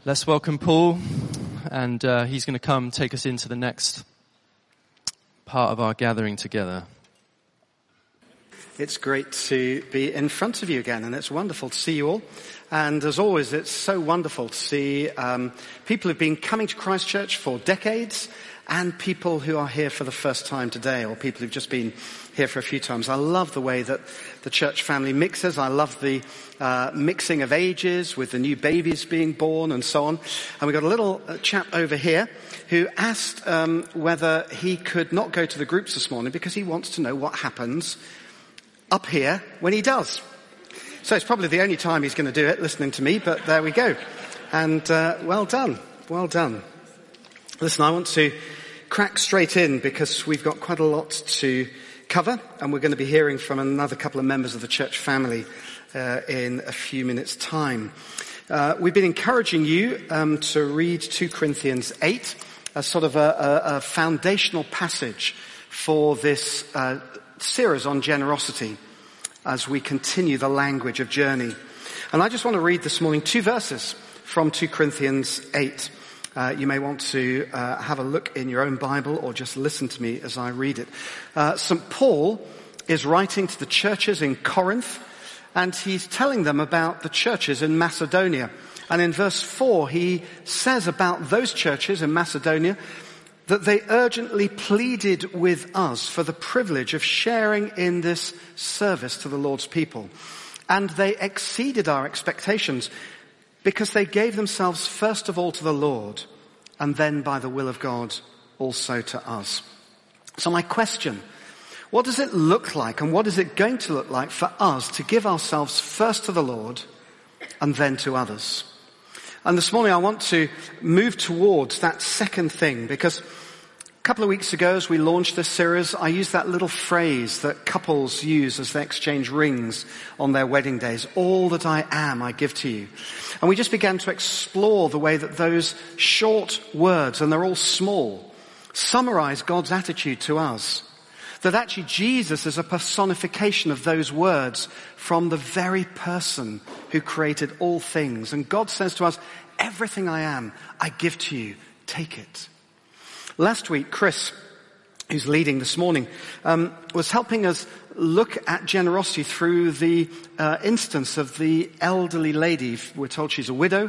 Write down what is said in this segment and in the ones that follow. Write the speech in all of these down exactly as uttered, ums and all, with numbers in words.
Let's welcome Paul, and uh, he's going to come take us into the next part of our gathering together. It's great to be in front of you again, and it's wonderful to see you all. And as always, it's so wonderful to see um, people who've been coming to Christ Church for decades, and people who are here for the first time today, or people who've just been here for a few times. I love the way that the church family mixes. I love the uh, mixing of ages with the new babies being born and so on. And we've got a little chap over here who asked um, whether he could not go to the groups this morning because he wants to know what happens up here when he does. So it's probably the only time he's going to do it, listening to me, but there we go. And uh, well done, well done. Listen, I want to crack straight in because we've got quite a lot to cover, and we're going to be hearing from another couple of members of the church family uh, in a few minutes' time. Uh, we've been encouraging you um, to read Second Corinthians eight as sort of a, a, a foundational passage for this uh, series on generosity as we continue the language of journey. And I just want to read this morning two verses from Second Corinthians eight. Uh, you may want to uh, have a look in your own Bible or just listen to me as I read it. Uh, Saint Paul is writing to the churches in Corinth, and he's telling them about the churches in Macedonia. And in verse four, he says about those churches in Macedonia that they urgently pleaded with us for the privilege of sharing in this service to the Lord's people. And they exceeded our expectations, because they gave themselves first of all to the Lord, and then by the will of God also to us. So my question, what does it look like, and what is it going to look like for us to give ourselves first to the Lord and then to others? And this morning I want to move towards that second thing, because a couple of weeks ago, as we launched this series, I used that little phrase that couples use as they exchange rings on their wedding days. All that I am, I give to you. And we just began to explore the way that those short words, and they're all small, summarize God's attitude to us. That actually Jesus is a personification of those words from the very person who created all things. And God says to us, everything I am, I give to you. Take it. Last week, Chris, who's leading this morning, um, was helping us look at generosity through the uh, instance of the elderly lady. We're told she's a widow.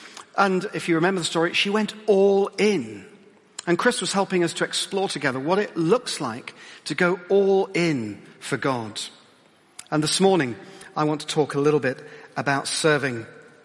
And if you remember the story, she went all in. And Chris was helping us to explore together what it looks like to go all in for God. And this morning, I want to talk a little bit about serving.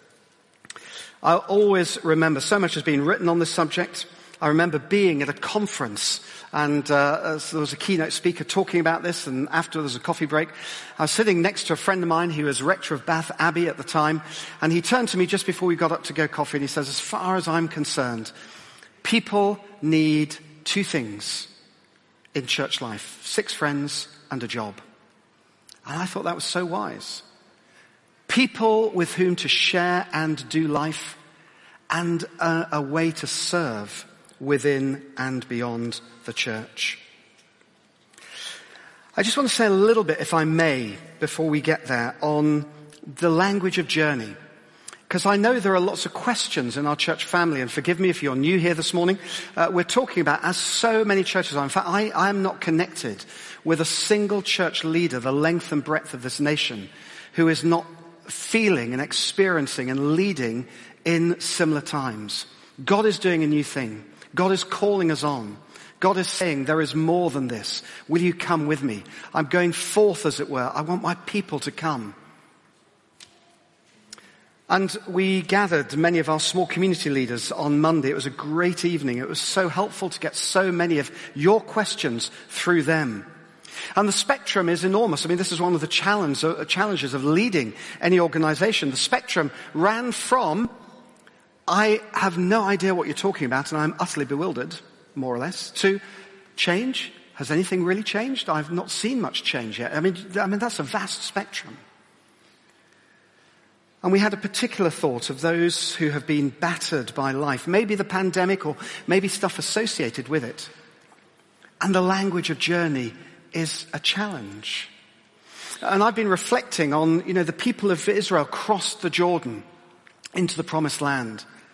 I always remember, so much has been written on this subject. I remember being at a conference, and uh, there was a keynote speaker talking about this, and after there was a coffee break, I was sitting next to a friend of mine who was rector of Bath Abbey at the time, and he turned to me just before we got up to go coffee, and he says, as far as I'm concerned, people need two things in church life: six friends and a job. And I thought that was so wise. People with whom to share and do life, and a, a way to serve within and beyond the church. I just want to say a little bit, if I may, before we get there, on the language of journey. Because I know there are lots of questions in our church family, and forgive me if you're new here this morning. Uh, we're talking about, as so many churches are, in fact, I, I am not connected with a single church leader, the length and breadth of this nation, who is not feeling and experiencing and leading in similar times. God is doing a new thing. God is calling us on. God is saying, there is more than this. Will you come with me? I'm going forth, as it were. I want my people to come. And we gathered many of our small community leaders on Monday. It was a great evening. It was so helpful to get so many of your questions through them. And the spectrum is enormous. I mean, this is one of the challenge, uh, challenges of leading any organization. The spectrum ran from, I have no idea what you're talking about and I'm utterly bewildered, more or less, to change. Has anything really changed? I've not seen much change yet. I mean, I mean that's a vast spectrum. And we had a particular thought of those who have been battered by life, maybe the pandemic or maybe stuff associated with it. And the language of journey is a challenge. And I've been reflecting on, you know, the people of Israel crossed the Jordan into the promised land.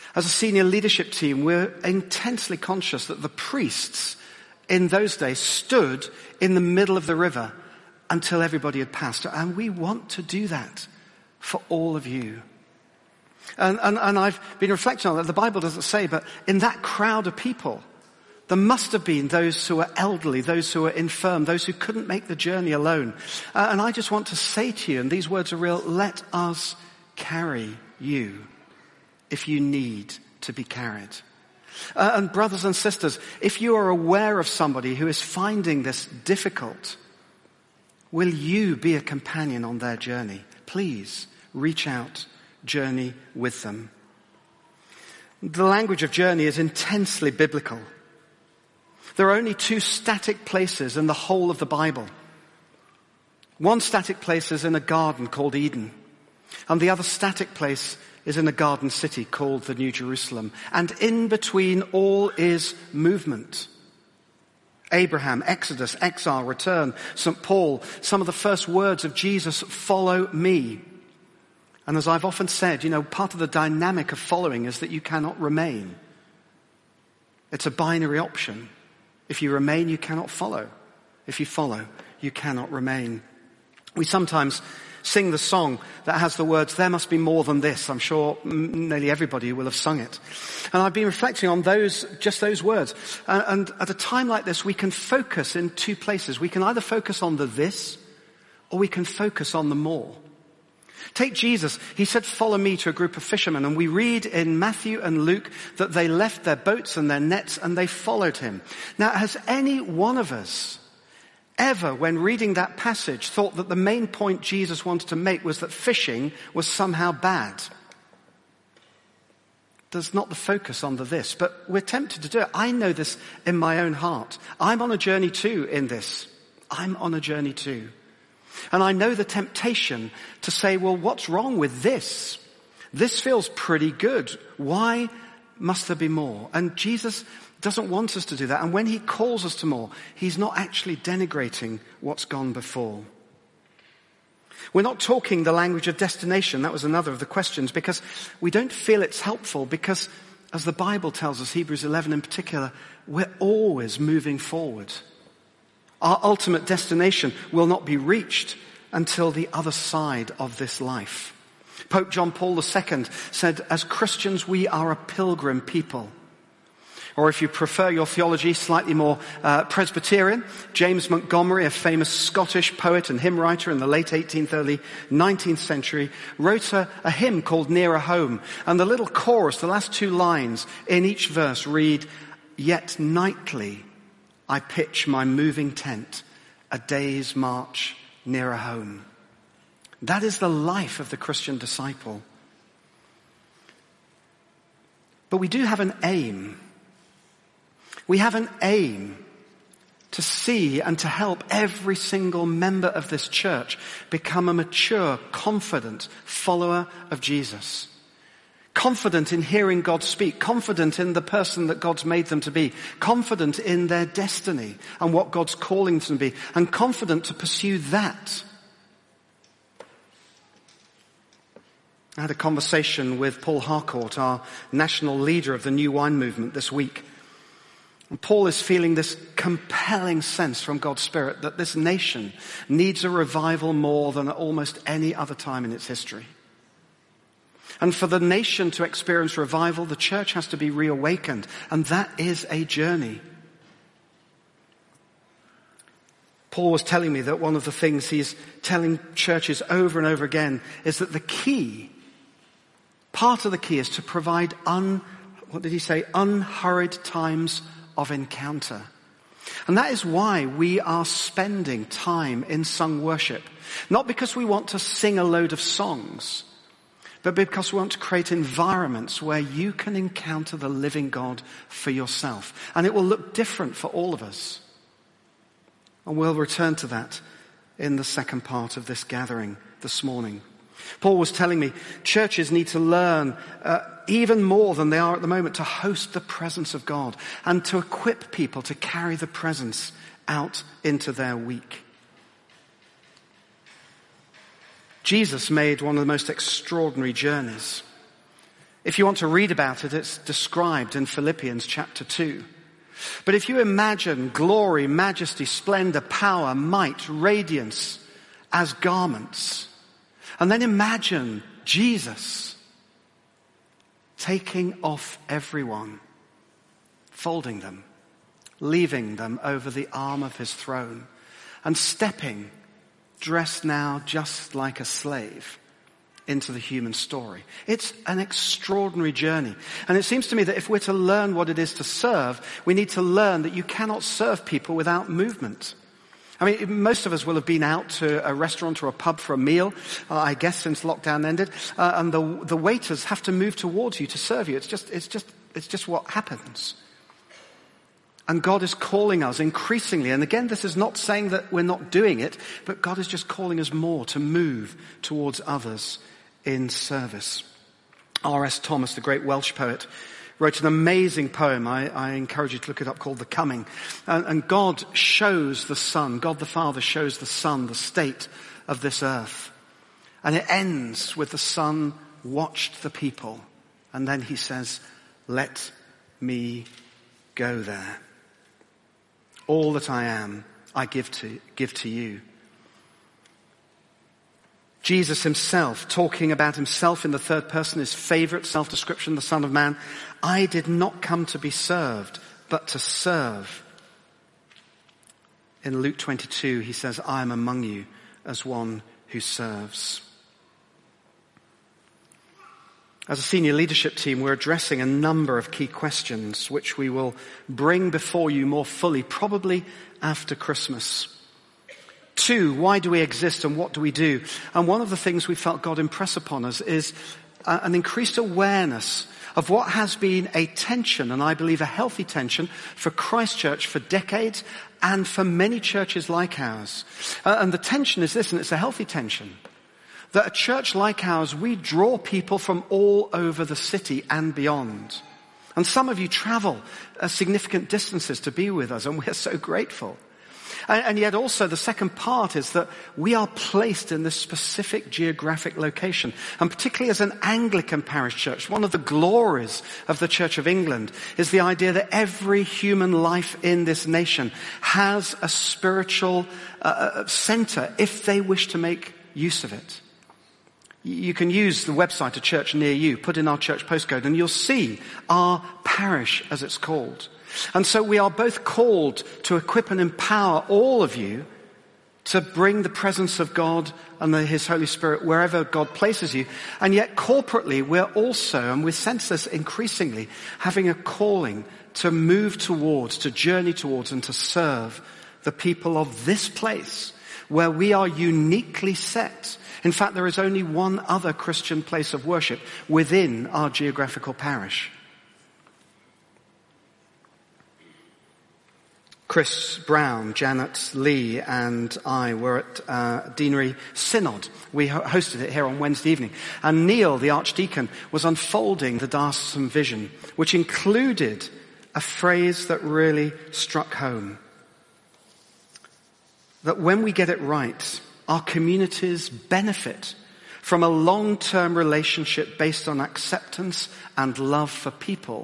As a senior leadership team, we're intensely conscious that the priests in those days stood in the middle of the river until everybody had passed. And we want to do that for all of you. And, and, and I've been reflecting on that. The Bible doesn't say, but in that crowd of people, there must have been those who were elderly, those who were infirm, those who couldn't make the journey alone. Uh, and I just want to say to you, and these words are real, let us carry you if you need to be carried. Uh, and brothers and sisters, if you are aware of somebody who is finding this difficult, will you be a companion on their journey? Please reach out, journey with them. The language of journey is intensely biblical. There are only two static places in the whole of the Bible. One static place is in a garden called Eden, and the other static place is in a garden city called the New Jerusalem. And in between all is movement. Abraham, Exodus, exile, return, Saint Paul, some of the first words of Jesus, follow me. And as I've often said, you know, part of the dynamic of following is that you cannot remain. It's a binary option. If you remain, you cannot follow. If you follow, you cannot remain. We sometimes sing the song that has the words, there must be more than this. I'm sure nearly everybody will have sung it. And I've been reflecting on those, just those words. And, and at a time like this, we can focus in two places. We can either focus on the this, or we can focus on the more. Take Jesus. He said, follow me to a group of fishermen. And we read in Matthew and Luke that they left their boats and their nets and they followed him. Now, has any one of us ever, when reading that passage, thought that the main point Jesus wanted to make was that fishing was somehow bad? There's not the focus on the this, but we're tempted to do it. I know this in my own heart. I'm on a journey too in this. I'm on a journey too. And I know the temptation to say, well, what's wrong with this? This feels pretty good. Why must there be more? And Jesus doesn't want us to do that. And when he calls us to more, he's not actually denigrating what's gone before. We're not talking the language of destination. That was another of the questions, because we don't feel it's helpful because, as the Bible tells us, Hebrews eleven in particular, we're always moving forward. Our ultimate destination will not be reached until the other side of this life. Pope John Paul the Second said, as Christians, we are a pilgrim people. Or if you prefer your theology slightly more uh, Presbyterian, James Montgomery, a famous Scottish poet and hymn writer in the late eighteenth, early nineteenth century, wrote a, a hymn called Nearer Home. And the little chorus, the last two lines in each verse read, yet nightly I pitch my moving tent, a day's march nearer home. That is the life of the Christian disciple. But we do have an aim. We have an aim to see and to help every single member of this church become a mature, confident follower of Jesus. Confident in hearing God speak, confident in the person that God's made them to be, confident in their destiny and what God's calling them to be, and confident to pursue that. I had a conversation with Paul Harcourt, our national leader of the New Wine Movement, this week. And Paul is feeling this compelling sense from God's Spirit that this nation needs a revival more than at almost any other time in its history. And for the nation to experience revival, the church has to be reawakened. And that is a journey. Paul was telling me that one of the things he's telling churches over and over again is that the key, part of the key is to provide un, what did he say, unhurried times of encounter. And that is why we are spending time in sung worship. Not because we want to sing a load of songs, but because we want to create environments where you can encounter the living God for yourself. And it will look different for all of us. And we'll return to that in the second part of this gathering this morning. Paul was telling me churches need to learn uh, even more than they are at the moment to host the presence of God and to equip people to carry the presence out into their week. Jesus made one of the most extraordinary journeys. If you want to read about it, it's described in Philippians chapter two. But if you imagine glory, majesty, splendor, power, might, radiance as garments, and then imagine Jesus taking off everyone, folding them, leaving them over the arm of his throne, and stepping, dressed now just like a slave, into the human story. It's an extraordinary journey. And it seems to me that if we're to learn what it is to serve, we need to learn that you cannot serve people without movement. I mean, most of us will have been out to a restaurant or a pub for a meal, uh, I guess, since lockdown ended, uh, and the the waiters have to move towards you to serve you. It's just, it's just, it's just what happens. And God is calling us increasingly, and again, this is not saying that we're not doing it, but God is just calling us more to move towards others in service. R S Thomas, the great Welsh poet, wrote an amazing poem, I, I encourage you to look it up, called The Coming. And, and God shows the Son, God the Father shows the Son the state of this earth. And it ends with the Son watched the people. And then he says, let me go there. All that I am, I give to, give to you. Jesus himself, talking about himself in the third person, his favorite self-description, the Son of Man, I did not come to be served, but to serve. In Luke twenty-two, he says, I am among you as one who serves. As a senior leadership team, we're addressing a number of key questions which we will bring before you more fully, probably after Christmas. Two, why do we exist and what do we do? And one of the things we felt God impress upon us is uh, an increased awareness of what has been a tension, and I believe a healthy tension, for Christchurch for decades and for many churches like ours. Uh, and the tension is this, and it's a healthy tension, that a church like ours, we draw people from all over the city and beyond. And some of you travel uh, significant distances to be with us, and we're so grateful. And yet also the second part is that we are placed in this specific geographic location. And particularly as an Anglican parish church, one of the glories of the Church of England is the idea that every human life in this nation has a spiritual uh, center if they wish to make use of it. You can use the website, a church near you, put in our church postcode, and you'll see our parish, as it's called. And so we are both called to equip and empower all of you to bring the presence of God and the, His Holy Spirit wherever God places you. And yet corporately, we're also, and we sense this increasingly, having a calling to move towards, to journey towards, and to serve the people of this place where we are uniquely set. In fact, there is only one other Christian place of worship within our geographical parish. Chris Brown, Janet Lee, and I were at uh, Deanery Synod. We ho- hosted it here on Wednesday evening. And Neil, the Archdeacon, was unfolding the Diocesan vision, which included a phrase that really struck home. That when we get it right, our communities benefit from a long-term relationship based on acceptance and love for people.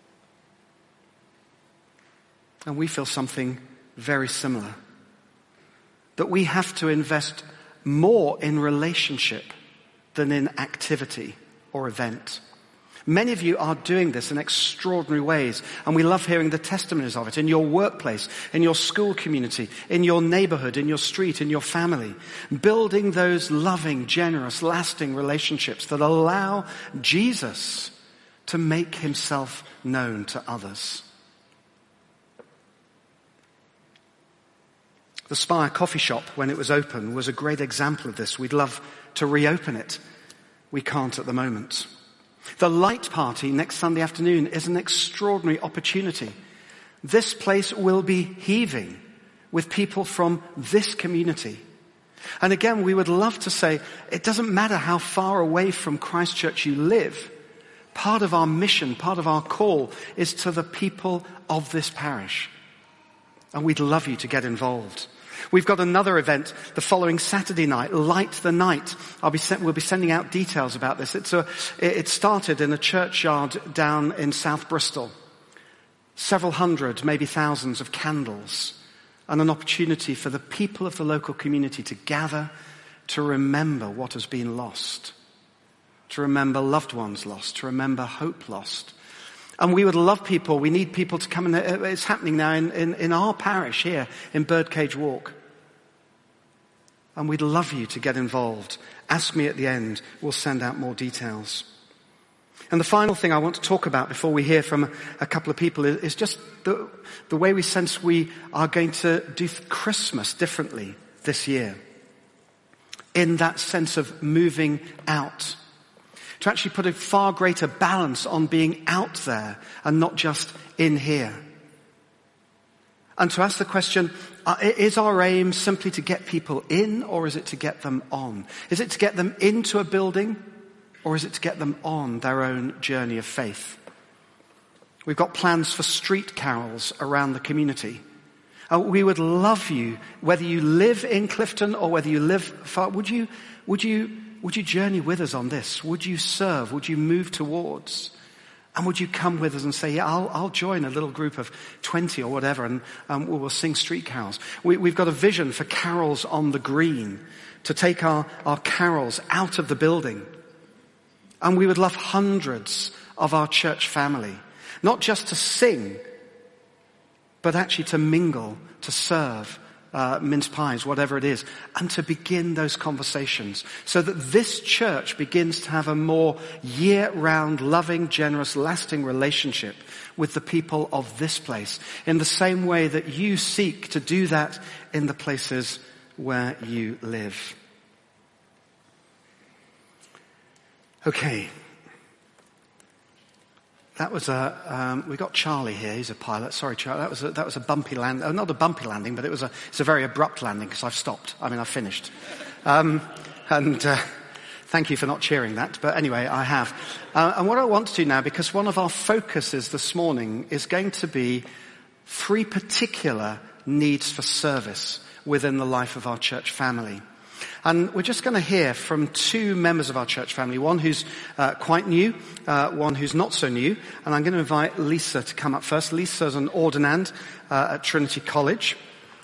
And we feel something very similar. That we have to invest more in relationship than in activity or event. Many of you are doing this in extraordinary ways, and we love hearing the testimonies of it in your workplace, in your school community, in your neighborhood, in your street, in your family. Building those loving, generous, lasting relationships that allow Jesus to make himself known to others. The Spire Coffee Shop, when it was open, was a great example of this. We'd love to reopen it. We can't at the moment. The Light Party next Sunday afternoon is an extraordinary opportunity. This place will be heaving with people from this community. And again, we would love to say, it doesn't matter how far away from Christchurch you live. Part of our mission, part of our call is to the people of this parish. And we'd love you to get involved. We've got another event the following Saturday night, Light the Night. I'll be sent, we'll be sending out details about this. It's a, it started in a churchyard down in South Bristol. Several hundred, maybe thousands of candles, and an opportunity for the people of the local community to gather, to remember what has been lost, to remember loved ones lost, to remember hope lost. And we would love people, we need people to come, and it's happening now in, in, in our parish here in Birdcage Walk. And we'd love you to get involved. Ask me at the end, we'll send out more details. And the final thing I want to talk about before we hear from a couple of people is, is just the, the way we sense we are going to do Christmas differently this year. In that sense of moving out. To actually put a far greater balance on being out there and not just in here. And to ask the question, uh, is our aim simply to get people in, or is it to get them on? Is it to get them into a building, or is it to get them on their own journey of faith? We've got plans for street carols around the community. Uh, we would love you, whether you live in Clifton or whether you live far, would you, would you, would you journey with us on this? Would you serve? Would you move towards? And would you come with us and say, yeah, I'll, I'll join a little group of twenty or whatever, and um, we'll, we'll sing street carols. We, we've got a vision for carols on the green, to take our, our carols out of the building. And we would love hundreds of our church family, not just to sing, but actually to mingle, to serve, uh, mince pies, whatever it is, and to begin those conversations so that this church begins to have a more year-round, loving, generous, lasting relationship with the people of this place in the same way that you seek to do that in the places where you live. Okay. That was a, um, we got Charlie here, he's a pilot. Sorry, Charlie, that was a, that was a bumpy land, oh, not a bumpy landing, but it was a, it's a very abrupt landing because I've stopped. I mean, I've finished. Um, and, uh, thank you for not cheering that, but anyway, I have. Uh, and what I want to do now, because one of our focuses this morning is going to be three particular needs for service within the life of our church family. And we're just going to hear from two members of our church family, one who's uh, quite new, uh, one who's not so new. And I'm going to invite Lisa to come up first. Lisa's an ordinand uh, at Trinity College.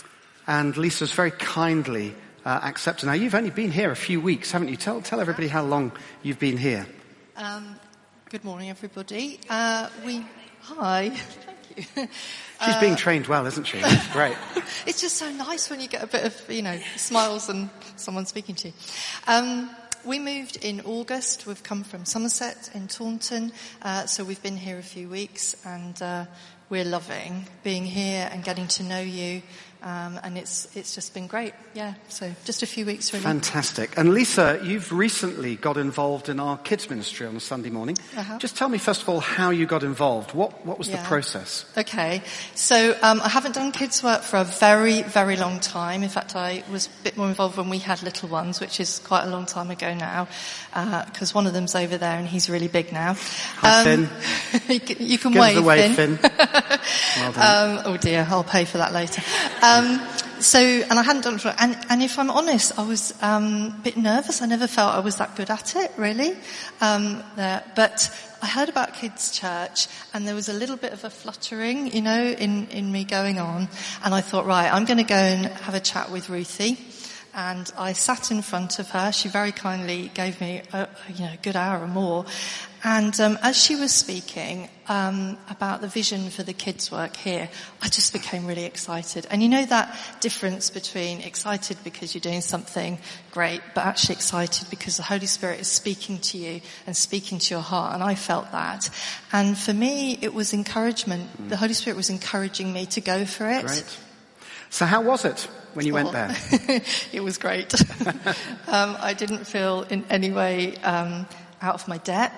And Lisa's very kindly uh, accepted. Now, you've only been here a few weeks, haven't you? Tell, tell everybody how long you've been here. Um, good morning, everybody. Uh, we, hi. Thank you. She's uh, being trained well, isn't she? It's great. It's just so nice when you get a bit of, you know, smiles and someone speaking to you. Um, we moved in August. We've come from Somerset in Taunton. Uh, so we've been here a few weeks, and uh, we're loving being here and getting to know you. Um, and it's it's just been great. Yeah, so just a few weeks really. Fantastic. And Lisa, you've recently got involved in our kids ministry on a Sunday morning. Uh-huh. Just tell me first of all how you got involved. What what was yeah. the process? Okay, so um, I haven't done kids work for a very, very long time. In fact, I was a bit more involved when we had little ones, which is quite a long time ago now, because uh, one of them's over there and he's really big now. Hi, um, Finn. you can, you can Give wave, us a wave, Finn. Finn. Well done. Um, oh dear, I'll pay for that later. Um, so, and I hadn't done it for, and, and if I'm honest, I was um, a bit nervous. I never felt I was that good at it, really. Um, there. But I heard about Kids Church, and there was a little bit of a fluttering, you know, in, in me going on. And I thought, right, I'm going to go and have a chat with Ruthie. And I sat in front of her. She very kindly gave me a, you know, a good hour or more. And um, as she was speaking um, about the vision for the kids' work here, I just became really excited. And you know that difference between excited because you're doing something great, but actually excited because the Holy Spirit is speaking to you and speaking to your heart. And I felt that. And for me, it was encouragement. Mm. The Holy Spirit was encouraging me to go for it. Great. So how was it when you oh. went there? It was great. um, I didn't feel in any way um, out of my depth.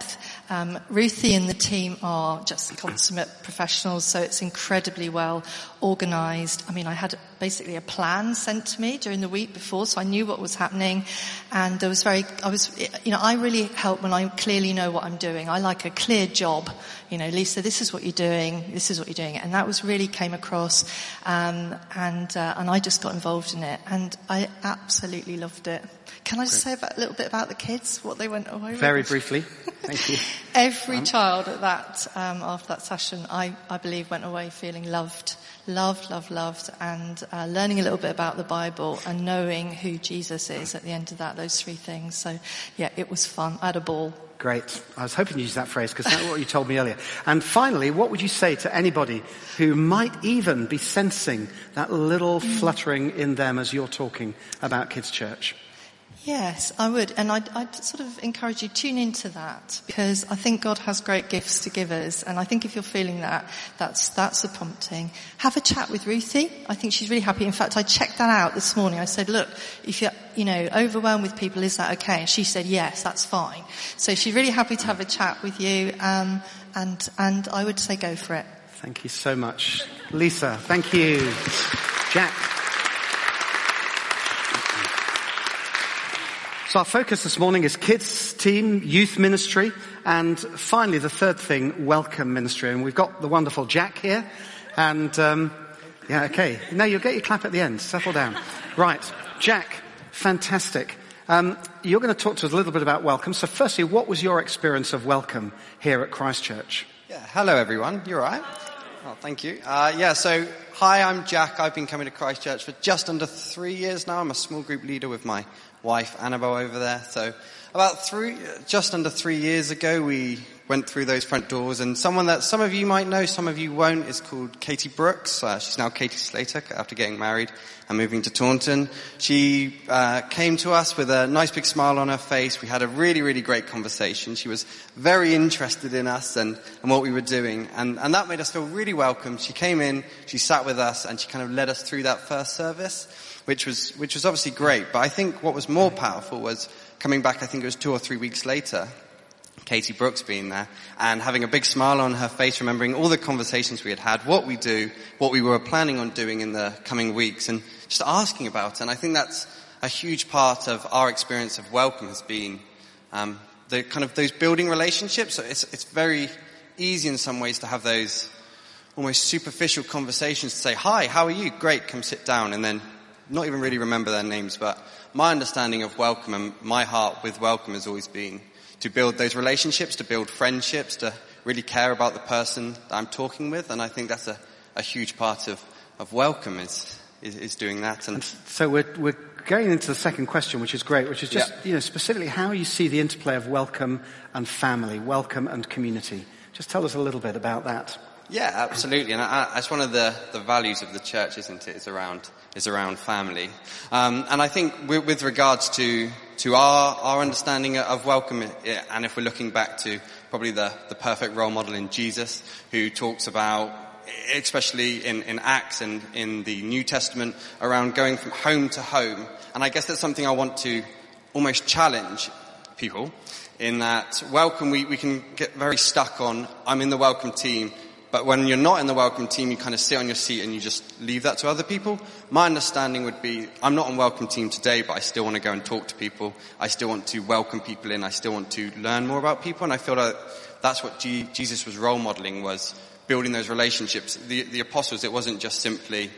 Um, Ruthie and the team are just consummate professionals, so it's incredibly well organised. I mean, I had basically a plan sent to me during the week before, so I knew what was happening, and there was very, I was, you know, I really help when I clearly know what I'm doing. I like a clear job. You know, Lisa, this is what you're doing, this is what you're doing, and that was really came across, um, and uh, and I just got involved in it, and I absolutely loved it. Can I just Great. say about, a little bit about the kids, what they went away with? Very briefly, thank you. Every um. child at that, um, after that session, I, I believe went away feeling loved, loved, loved, loved, and uh, learning a little bit about the Bible and knowing who Jesus is at the end of that, those three things. So, yeah, it was fun. I had a ball. Great. I was hoping you used that phrase because that's what you told me earlier. And finally, what would you say to anybody who might even be sensing that little mm. fluttering in them as you're talking about Kids Church? Yes, I would. And I'd, I'd sort of encourage you to tune into that, because I think God has great gifts to give us. And I think if you're feeling that, that's, that's the prompting. Have a chat with Ruthie. I think she's really happy. In fact, I checked that out this morning. I said, look, if you're, you know, overwhelmed with people, is that okay? And she said, yes, that's fine. So she's really happy to have a chat with you. Um, and, and I would say go for it. Thank you so much. Lisa, thank you. Jack. So our focus this morning is kids team, youth ministry, and finally the third thing, welcome ministry. And we've got the wonderful Jack here. And, um, yeah, okay. No, you'll get your clap at the end. Settle down. Right. Jack, fantastic. Um, you're going to talk to us a little bit about welcome. So firstly, what was your experience of welcome here at Christ Church? Yeah, hello everyone. You all right? Oh, thank you. Uh, yeah, so hi, I'm Jack. I've been coming to Christ Church for just under three years now. I'm a small group leader with my wife Annabelle over there. So about three, just under three years ago, we went through those front doors, and someone that some of you might know, some of you won't, is called Katie Brooks. Uh, she's now Katie Slater after getting married and moving to Taunton. She uh, came to us with a nice big smile on her face. We had a really, really great conversation. She was very interested in us and, and what we were doing, and, and that made us feel really welcome. She came in, she sat with us, and she kind of led us through that first service, which was which was obviously great. But I think what was more powerful was coming back, I think it was two or three weeks later, Katie Brooks being there and having a big smile on her face, remembering all the conversations we had had, what we do, what we were planning on doing in the coming weeks, and just asking about it. And I think that's a huge part of our experience of welcome has been um, the kind of those building relationships. So it's, it's very easy in some ways to have those almost superficial conversations to say, hi, how are you? Great, come sit down. And then not even really remember their names. But my understanding of welcome and my heart with welcome has always been to build those relationships, to build friendships, to really care about the person that I'm talking with. And I think that's a, a huge part of, of welcome is, is, is doing that. And, and so we're, we're going into the second question, which is great, which is just, yeah. you know, specifically how you see the interplay of welcome and family, welcome and community. Just tell us a little bit about that. Yeah, absolutely. And I, that's one of the, the values of the church, isn't it? Is around, is around family. Um, and I think with, with regards to, to our, our understanding of welcome, and if we're looking back to probably the, the perfect role model in Jesus, who talks about, especially in, in Acts and in the New Testament, around going from home to home. And I guess that's something I want to almost challenge people in that welcome, we, we can get very stuck on, I'm in the welcome team. But when you're not in the welcome team, you kind of sit on your seat and you just leave that to other people. My understanding would be, I'm not on welcome team today, but I still want to go and talk to people. I still want to welcome people in. I still want to learn more about people. And I feel like that's what G- Jesus was role modeling, was building those relationships. The, the apostles, it wasn't just simply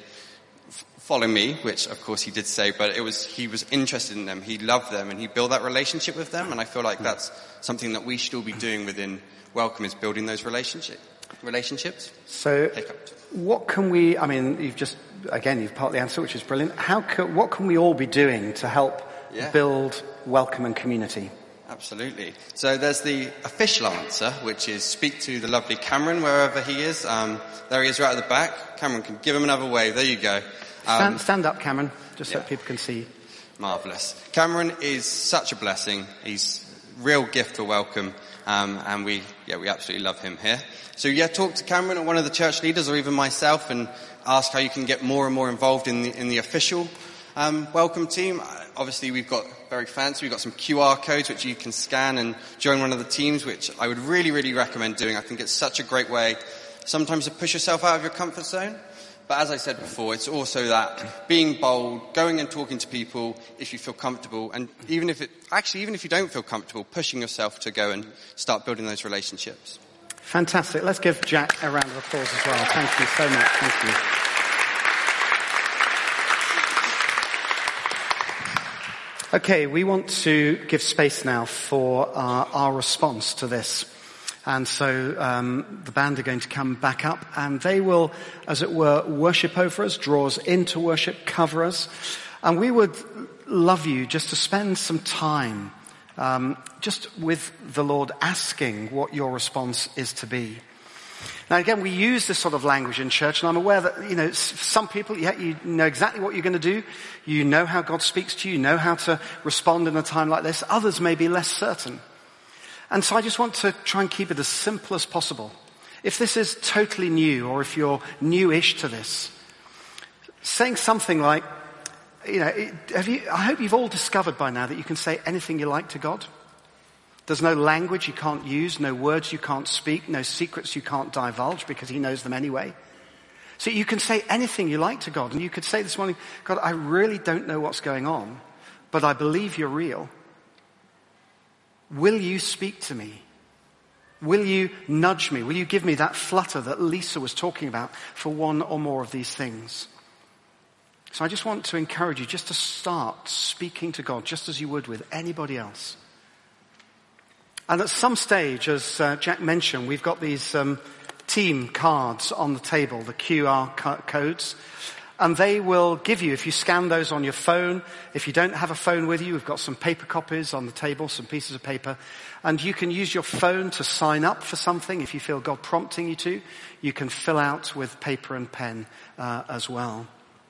follow me, which of course he did say, but it was, he was interested in them. He loved them and he built that relationship with them. And I feel like that's something that we should all be doing within welcome, is building those relationships. relationships. So what can we, I mean, you've just, again, you've partly answered, which is brilliant. How can, what can we all be doing to help yeah. build welcome and community? Absolutely. So there's the official answer, which is speak to the lovely Cameron, wherever he is. Um, there he is right at the back. Cameron, can give him another wave. There you go. Um, stand, stand up, Cameron, just yeah. so people can see. Marvellous. Cameron is such a blessing. He's a real gift for welcome. Um, and we, yeah, we absolutely love him here. So yeah, talk to Cameron or one of the church leaders or even myself and ask how you can get more and more involved in the, in the official, um, welcome team. Obviously we've got very fancy. We've got some Q R codes which you can scan and join one of the teams, which I would really, really recommend doing. I think it's such a great way sometimes to push yourself out of your comfort zone. But as I said before, it's also that being bold, going and talking to people if you feel comfortable, and even if it, actually, even if you don't feel comfortable, pushing yourself to go and start building those relationships. Fantastic. Let's give Jack a round of applause as well. Thank you so much. Thank you. Okay, we want to give space now for our, our response to this. And so um, the band are going to come back up, and they will, as it were, worship over us, draw us into worship, cover us. And we would love you just to spend some time um, just with the Lord, asking what your response is to be. Now again, we use this sort of language in church, and I'm aware that, you know, some people, yeah, you know exactly what you're going to do. You know how God speaks to you. You know how to respond in a time like this. Others may be less certain. And so I just want to try and keep it as simple as possible. If this is totally new, or if you're newish to this, saying something like, you know, have you, I hope you've all discovered by now that you can say anything you like to God. There's no language you can't use, no words you can't speak, no secrets you can't divulge because he knows them anyway. So you can say anything you like to God. And you could say this morning, God, I really don't know what's going on, but I believe you're real. Will you speak to me? Will you nudge me? Will you give me that flutter that Lisa was talking about for one or more of these things? So I just want to encourage you just to start speaking to God just as you would with anybody else. And at some stage, as uh, Jack mentioned, we've got these um, team cards on the table, the Q R co- codes. And they will give you, if you scan those on your phone, if you don't have a phone with you, we've got some paper copies on the table, some pieces of paper. And you can use your phone to sign up for something if you feel God prompting you to. You can fill out with paper and pen uh, as well.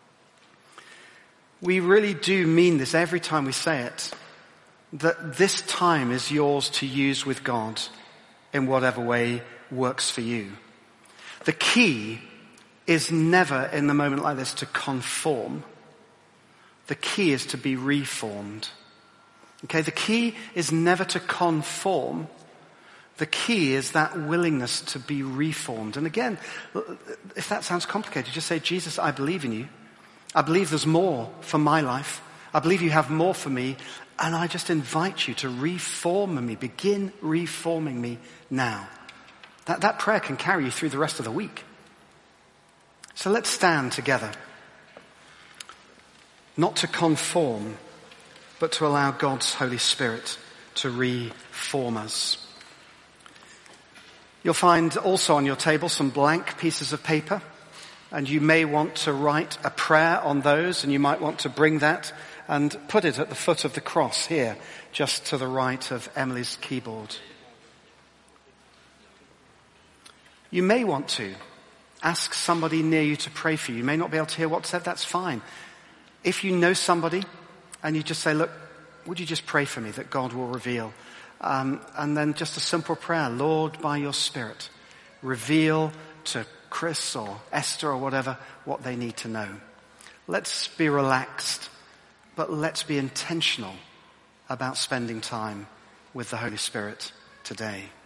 We really do mean this every time we say it, that this time is yours to use with God in whatever way works for you. The key is never in the moment like this to conform. The key is to be reformed. Okay, the key is never to conform. The key is that willingness to be reformed. And again, if that sounds complicated, just say, Jesus, I believe in you. I believe there's more for my life. I believe you have more for me. And I just invite you to reform me. Begin reforming me now. That, that prayer can carry you through the rest of the week. So let's stand together. Not to conform, but to allow God's Holy Spirit to reform us. You'll find also on your table some blank pieces of paper, and you may want to write a prayer on those, and you might want to bring that and put it at the foot of the cross here, just to the right of Emily's keyboard. You may want to ask somebody near you to pray for you. You may not be able to hear what's said, that's fine. If you know somebody and you just say, look, would you just pray for me that God will reveal? Um, and then just a simple prayer, Lord, by your Spirit, reveal to Chris or Esther or whatever what they need to know. Let's be relaxed, but let's be intentional about spending time with the Holy Spirit today.